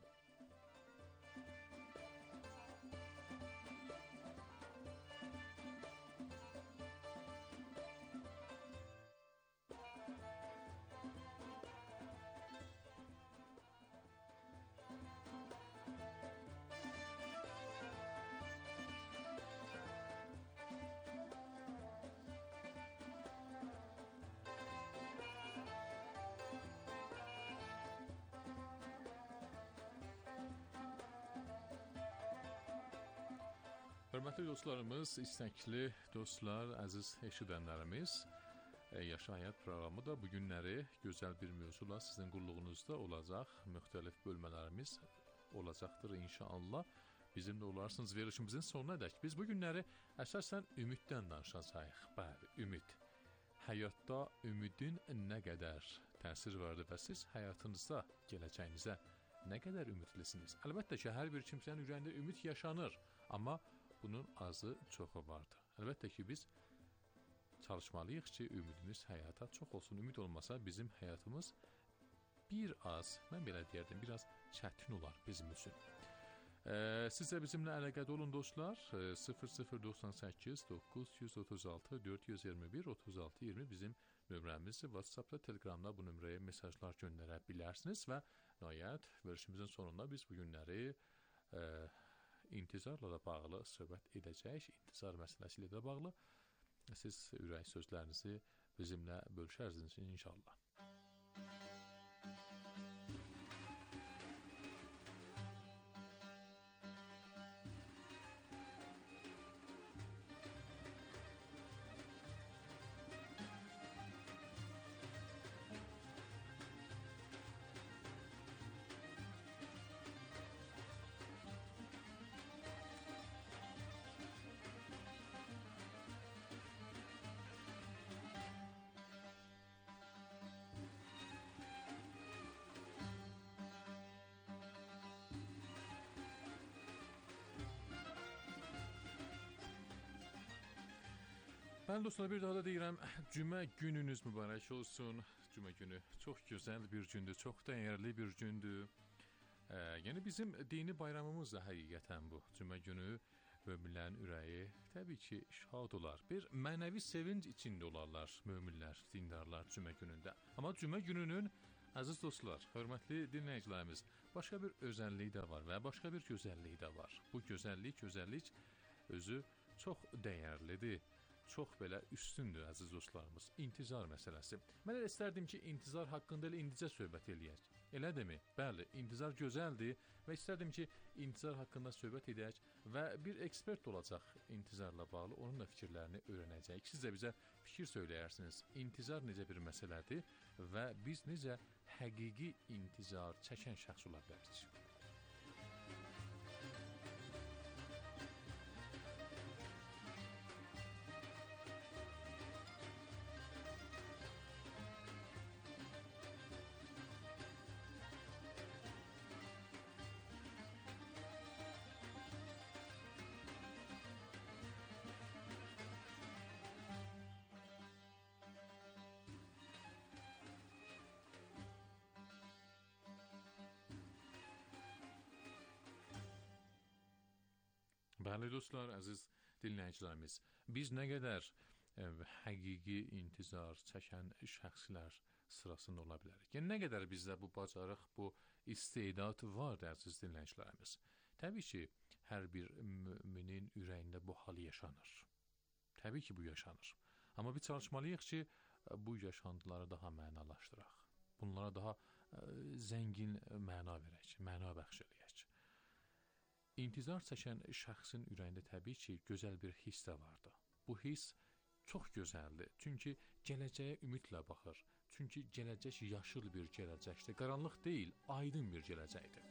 [SPEAKER 2] Hörmətli dostlarımız, istəkli dostlar, əziz eşidənlərimiz, Yaşa Həyat proqramı da bu günləri gözəl bir mövzula sizin qulluğunuzda olacaq. Müxtəlif bölmələrimiz olacaqdır inşallah. Bizimlə olarsınız verilişimizin sonuna dək. Biz bu günləri əsasən ümiddən danışacağıq. Bəli, ümid. Həyatda ümidin nə qədər təsir vardır və siz həyatınızda, gələcəyinizə nə qədər ümidlisiniz? Əlbəttə ki, hər bir kimsənin ürəyində ümid yaşanır, amma bunun azı çoxu vardır. Əlbəttə ki, biz çalışmalıyıq ki, ümidimiz həyata çox olsun. Ümid olmasa bizim həyatımız bir az, mən belə deyərdim, biraz çətin olar bizim üçün. Siz də bizimlə əlaqədə olun dostlar. 0098 936 421 36 20 bizim nömrəmiz. WhatsAppda, Telegramda bu nömrəyə mesajlar göndərə bilərsiniz və nəhayət verilişimizin sonunda biz bu günləri intizarla da bağlı söhbət edəcəyik. İntizar məsələsi ilə də bağlı siz ürək sözlərinizi bizimlə bölüşərsiniz inşallah. Bəli dostlar, bir daha da deyirəm, cümə gününüz mübarək olsun. Cümə günü çox gözəl bir gündür, çox dəyərli bir gündür. Yəni bizim dini bayramımız da həqiqətən bu. Cümə günü möminlərin ürəyi təbii ki şad olar. Bir mənəvi sevinc içində olarlar möminlər, dindarlar cümə günündə. Amma cümə gününün, əziz dostlar, hörmətli dinləyicilərimiz, başqa bir özəlliyi də var və başqa bir gözəlliyi də var. Bu gözəllik özü çox dəyərlidir. Çox belə üstündür əziz dostlarımız. İntizar məsələsi. Mən elə istərdim ki, intizar haqqında elə indicə söhbət eləyək. Elədimi? Bəli, intizar gözəldir və istərdim ki, intizar haqqında söhbət edək və bir ekspert olacaq intizarla bağlı, onun da fikirlərini öyrənəcəyik. Siz də bizə fikir söyləyərsiniz. İntizar necə bir məsələdir və biz necə həqiqi intizar çəkən şəxs ola bilərik? Bəli dostlar, əziz dinləyicilərimiz, biz nə qədər həqiqi intizar çəkən şəxslər sırasında ola bilərik. Yəni nə qədər bizdə bu bacarıq, bu istedad var, əziz dinləyicilərimiz. Təbii ki, hər bir müminin ürəyində bu hal yaşanır. Təbii ki, bu yaşanır. Amma biz çalışmalıyıq ki, bu yaşantıları daha mənalaşdıraq. Bunlara daha zəngin məna verək, məna bəxş eləyək. İntizar çəkən şəxsin ürəyində təbii ki, gözəl bir hiss də vardı. Bu hiss çox gözəldir. Çünki gələcəyə ümidlə baxır. Çünki gələcək yaşıl bir gələcəkdir. Qaranlıq deyil, aydın bir gələcəkdir.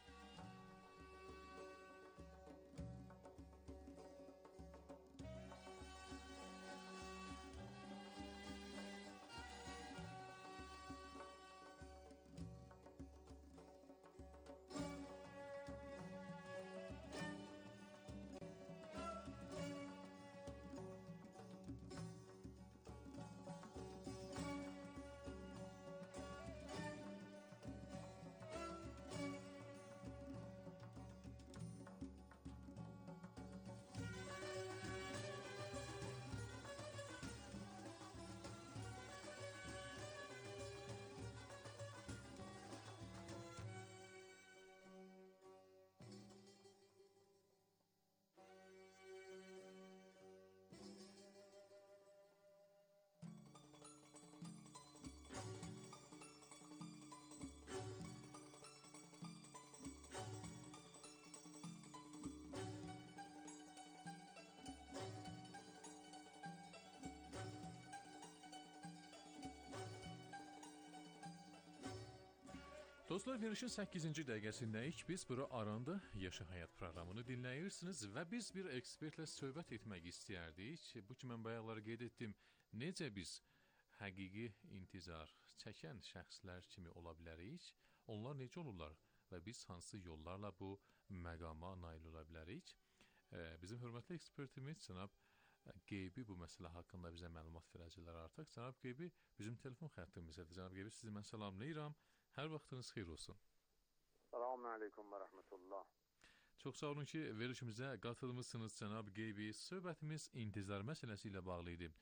[SPEAKER 2] Dostlar, verilişin 8-ci dəqiqəsindəyik. Biz bura Aranda Yaşa Həyat proqramını dinləyirsiniz və biz bir ekspertlə söhbət etmək istəyərdik. Bu ki, mən bayaqları qeyd etdim, necə biz həqiqi intizar çəkən şəxslər kimi ola bilərik, onlar necə olurlar və biz hansı yollarla bu məqama nail ola bilərik. Bizim hörmətli ekspertimiz cənab Qeybi bu məsələ haqqında bizə məlumat verəcəklər artıq. Cənab Qeybi bizim telefon xəttimizədir. Cənab Qeybi, sizi mən salamlayıram. Hər vaxtınız xeyir olsun.
[SPEAKER 17] Selamun aleyküm və rəhmətullah.
[SPEAKER 2] Çox sağ olun ki, verilişimizə qatılmışsınız cənab Qeybi. Söhbətimiz intizar məsələsi ilə bağlı idi.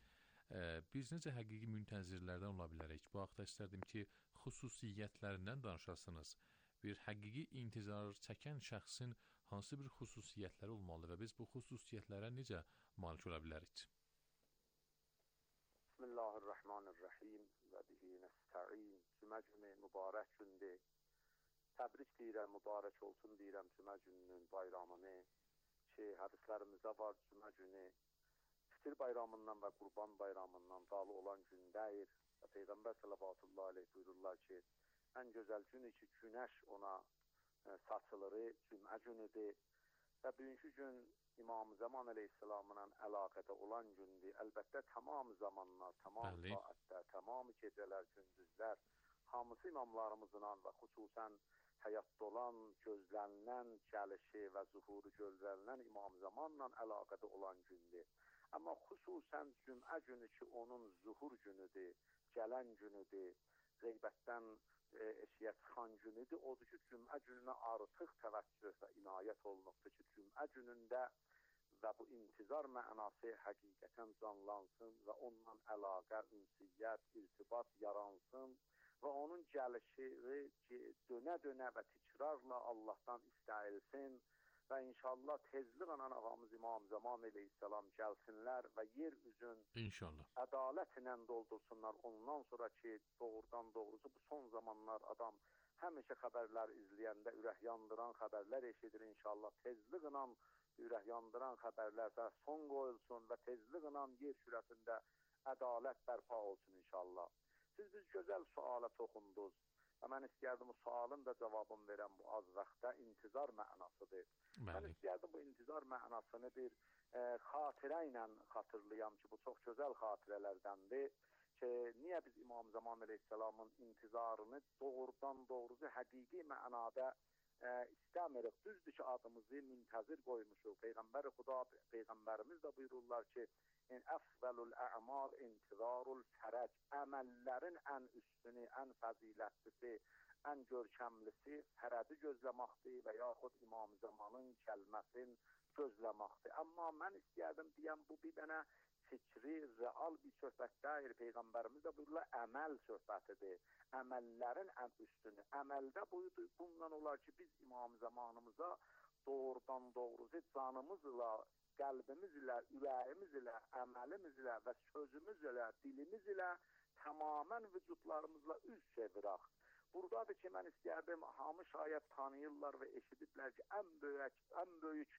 [SPEAKER 2] Biz necə həqiqi müntəzirlərdən ola bilərik? Bu haqda istərdim ki, xüsusiyyətlərindən danışasınız. Bir həqiqi intizar çəkən şəxsin hansı bir xüsusiyyətləri olmalı və biz bu xüsusiyyətlərə necə malik ola bilərik?
[SPEAKER 17] Bismillahirrahmanirrahim və bihi nəstə'in. Cümə günü mübarək gündür. Təbrik deyirəm, mübarək olsun deyirəm cümə gününün bayramını ki, hədislərimizdə var cümə günü Fitir bayramından və Qurban bayramından dalı olan gündəyir və Peyğəmbər sallallahu aleyhi buyururlar ki, ən gözəl günü ki, günəş ona saçılırı cümə günüdür və bugünkü gün İmam Zaman əleyhissalamla əlaqədə olan gündür. Əlbəttə tamam zamanlar, tamam saatlər, tamam gecələr, gündüzlər hamısı imamlarımızla və xüsusən həyatda olan, gözlənilən gəlişi və zuhuru gözlənilən İmam Zamanla əlaqədə olan gündür. Amma xüsusən cümə günü ki, onun zuhur günüdür, gələn günüdür, qeybətdən eşiyə çıxan günüdür. Odur ki, cümə gününə artıq təvəccüh və inayət olunubdur ki, cümə günündə və bu intizar mənası həqiqətən canlansın və onunla əlaqə, ünsiyyət, irtibat yaransın və onun gəlişi dönə-dönə və tikrarla Allahdan istəyilsin və inşallah tezliklə ağamız İmam Zaman əleyhissalam gəlsinlər və yer üzün ədalətlə doldursunlar. Ondan sonra ki, doğrudan doğrusu bu son zamanlar adam həmişə xəbərlər izləyəndə ürək yandıran xəbərlər eşidir inşallah. Tezliklə ürək yandıran xəbərlərə son qoyulsun və tezliklə yer sürətində ədalət bərpa olsun inşallah. Siz biz gözəl suala toxundunuz və mən istəyərdim bu sualın da cavabını verəm bu az vaxtda intizar mənasıdır. Mən istəyərdim bu intizar mənasını bir xatirə ilə xatırlayam ki, bu çox gözəl xatirələrdəndir ki, niyə biz İmam Zaman əleyhissalamın intizarını doğrudan doğrusu həqiqi mənada istəmirik. Düzdür ki, adımızı müntəzir qoymuşuq. Peyğəmbər-i Xuda, Peyğəmbərimiz də buyururlar ki, əfzəlul ə'mal intizarul fərəc. Əməllərin ən üstünü, ən fəzilətlisi, ən görkəmlisi fərəci gözləməkdir və yaxud İmam Zamanın gəlməsin, gözləməkdir. Amma mən istəyərdim deyəm, bu bir dənə fikri, real bir söhbət deyil. Peyğəmbərimiz də buyururlar, əməl söhbətidir. Əməllərin ən üstünü. Əməldə bundan olar ki, biz İmam zamanımıza doğrudan doğrusu canımızla, qəlbimizlə, ürəyimizlə, əməlimizlə və sözümüzlə, dilimizlə tamamən vücudlarımızla üz çevirək. Buradadır ki, mən istəyərdim, hamı şayət tanıyırlar və eşidiblər ki, ən böyük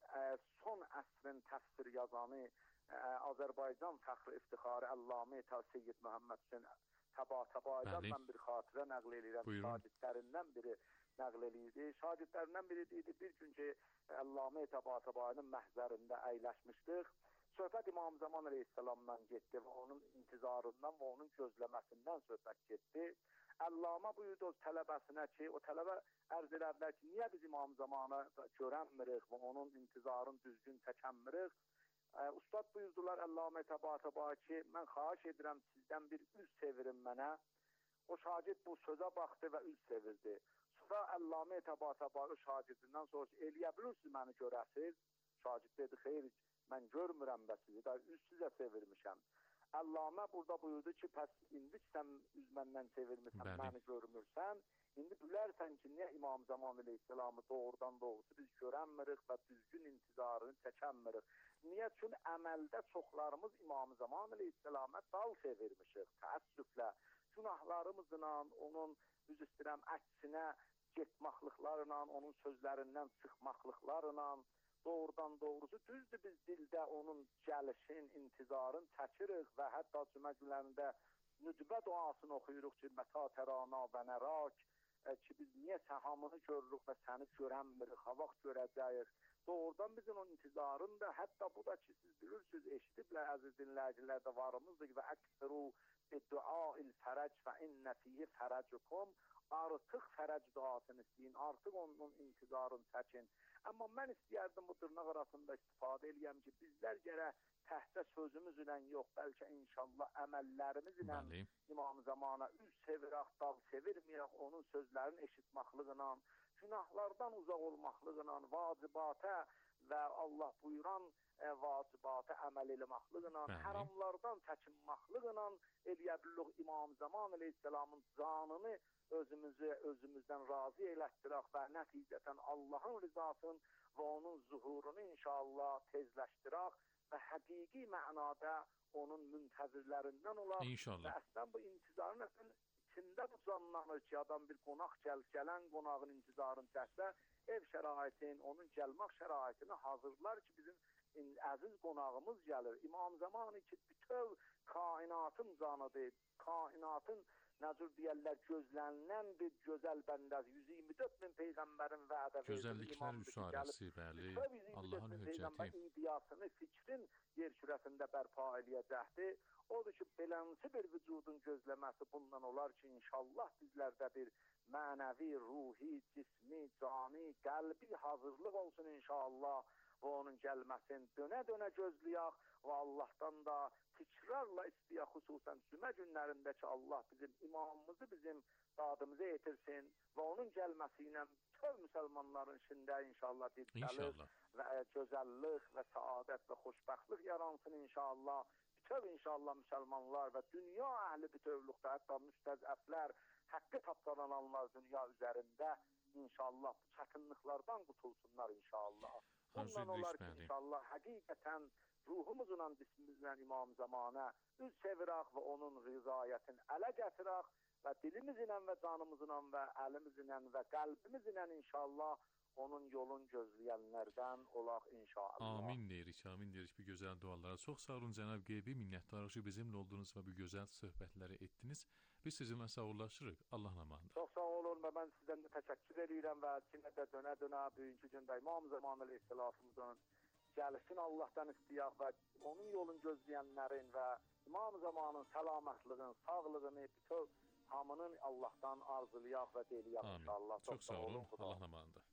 [SPEAKER 17] son əsrin təfsir yazanı Azərbaycan fəxri iftixarı Əllamə Seyyid Məhəmməd Hüseyn Təbatəbaydan bir xatirə nəql edirəm. Şagirdlərindən biri nəql edirdi. Şagirdlərindən biri deyildi, bir gün ki, Əllamə Təbatəbayının məhzərində əyləşmişdik. Söhbət İmam Zaman Aleyhisselamdan getdi və onun intizarından və onun gözləməsindən söhbət getdi. Əllamə buyurdu o tələbəsinə ki, o tələbə ərz elədilər ki, niyə biz İmam Zamanı görənmirik və onun intizarını düzgün çəkənmirik? Ustad buyurdular Əllamə Təbatəbay ki, mən xahiş edirəm sizdən bir üz çevirin mənə. O şagird bu sözə baxdı və üz çevirdi. Sonra Əllamə Təbatəbay o şagirdindən sonra ki, eləyə bilirsiniz məni görəsiz? Şagird dedi, xeyr, mən görmürəm və sizi, da üz sizə çevirmişəm. Əllamə burada buyurdu ki, pəs indi sən üz məndən çevirmirsən, məni görmürsən. İndi bilərsən ki, niyə İmam Zaman Aleyhisselamı doğrudan doğrusu biz görənmirik və düzgün intizarını çəkənmirik. Niyə? Çünki əməldə çoxlarımız İmam Zaman Aleyhisselamə dal çevirmişik, təəssüflə. Günahlarımızla, onun üz istirəm əksinə getməklıqlarla, onun sözlərindən çıxmaqlıqlarla, doğrudan doğrusu düzdür biz dildə onun gəlişin, intizarını çəkirik və hətta cümə günlərində nüdbə duasını oxuyuruq ki, mətə tərana və nərak ki, biz niyə səhamını görürük və səni görənmirik, ha vaxt görəcəyik. Doğrudan bizim o intizarın da, hətta bu da ki, siz bilirsiniz, eşidiblər əziz dinləyicilər də varımızdır və əksəru bi-duail fərəc və innə fihi fərəcukum, artıq fərəc duasını istəyin, artıq onun intizarını çəkin. Amma mən istəyərdim bu dırnaq arasında istifadə eləyəm ki, bizlər gərək təhcə sözümüzlə yox, bəlkə inşallah əməllərimizlə İmam Zamana üz çevirək, dal çevirməyək, onun sözlərini eşitməklıqla, günahlardan uzaq olmaqlıqla, vacibatə və Allah buyuran vacibatə əməl eləməklıqla, həramlardan çəkinməklıqla eləyə bilirik İmam Zaman Aleyhisselamın canını özümüzdən razı elətdirək və nəticətən Allahın rızasını və onun zuhurunu inşallah tezləşdirək və həqiqi mənada onun müntəzirlərindən olaq.
[SPEAKER 2] İnşallah.
[SPEAKER 17] Və əslən bu intizarın içində bu canlanır ki, adam bir qonaq gələn qonağın intizarını çəksə, ev şəraitin, onun gəlmək şəraitini hazırlar ki, bizim əziz qonağımız gəlir. İmam Zamanı ki, bütöv kainatın canıdır, kainatın necür deyərlər, gözlənilən bir gözəl bəndəz, 124 min Peyğəmbərin vədə verdiyi
[SPEAKER 2] gözəlliklər üsarəsi, bəli, Allahın hüccəti.
[SPEAKER 17] İdiyasını, fikrin yer kürəsində bərpa eləyəcəkdir. Odur ki, belənsi bir vücudun gözləməsi bundan olar ki, inşallah bizlərdə bir mənəvi, ruhi, cismi, cani, qəlbi hazırlıq olsun inşallah və onun gəlməsini dönə-dönə gözləyək və Allahdan da tikrarla istəyək, xüsusən cümə günlərində ki, Allah bizim imamımızı bizim dadımıza yetirsin və onun gəlməsi ilə bütün müsəlmanların içində inşallah dirçəlik və gözəllik və saadət və xoşbəxtlik yaransın inşallah. Bütün inşallah müsəlmanlar və dünya əhli bütövlükdə, hətta müstəzəflər, haqqı tapdalananlar dünya üzərində inşallah bu çətinliklərdən qutulsunlar inşallah. Bundan olar ki, inşallah həqiqətən ruhumuzla, cismimizlə İmam Zamanə üz çevirək və onun rızayətini ələ gətirək və dilimizlə və canımızla və əlimizlə və qəlbimizlə inşallah onun yolun gözləyənlərdən olaq inşallah.
[SPEAKER 2] Amin deyirik, amin deyirik bu gözəl dualara. Çox sağ olun Cənab Qeybi, minnətdarıq ki, bizimlə oldunuz və bu gözəl söhbətləri etdiniz. Biz sizinlə sağollaşırıq. Allahın amanıdır.
[SPEAKER 17] Çox sağ olun və mən sizdən də təşəkkür edirəm və yenə də dönə-dönə bugünkü gündə İmam Zaman Aleyhisselamımızın gəlişini Allahdan istəyək və onun yolun gözləyənlərin və İmam Zamanın səlamətliyini, sağlığını, bütün hamının Allahdan arzulayaq və deyiləyək inşallah.
[SPEAKER 2] Çox sağ olun, Allahın amanıdır.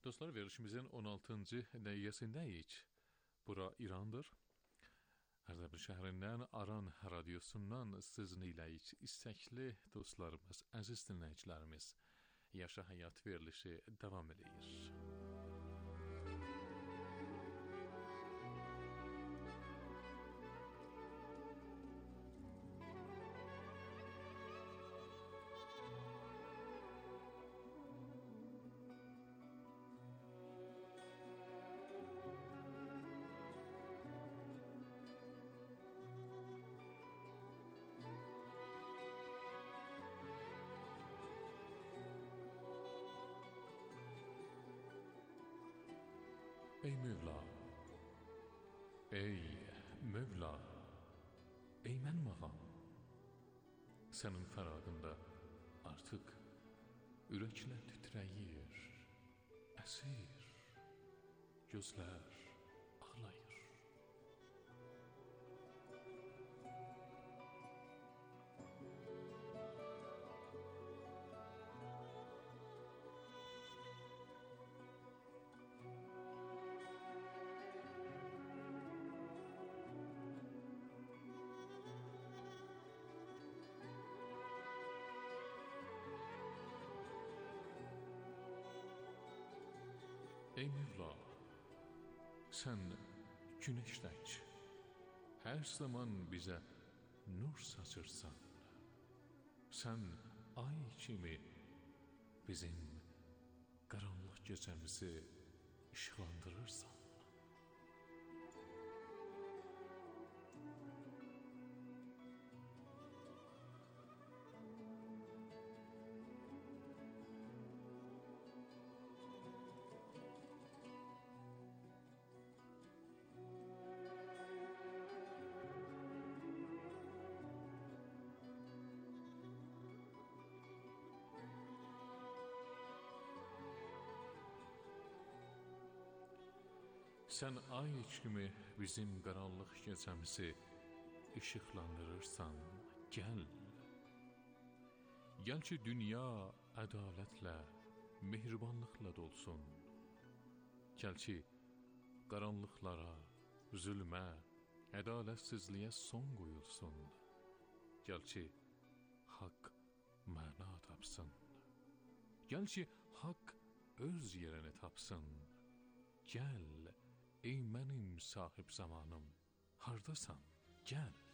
[SPEAKER 2] Dostlar, verilişimizin 16-cı dəqiqəsindəyik. Bura İrandır. Ərdəbil şəhərindən Aran radiosundan sizinləyik. İstəkli dostlarımız, əziz dinləyicilərimiz, Yaşa Həyat verilişi davam edir. Ey Mövla, ey Mövla, ey mənim ağam, sənin fərağında artıq ürəklər titrəyir, əsir, gözlər ağlayır. Ey Mövla, sən günəş tək, hər zaman bizə nur saçırsan. Sən ay kimi bizim qaranlıq gecəmizi işıqlandırırsan. Sən ay kimi bizim qaranlıq gecəmizi işıqlandırırsan. Gəl. Gəl ki, dünya ədalətlə, mehribanlıqla dolsun. Gəl ki, qaranlıqlara, zülmə, ədalətsizliyə son qoyulsun. Gəl ki, haqq məna tapsın. Gəl ki, haqq öz yerini tapsın. Gəl, ey mənim sahib zamanım, hardasan? Gəl.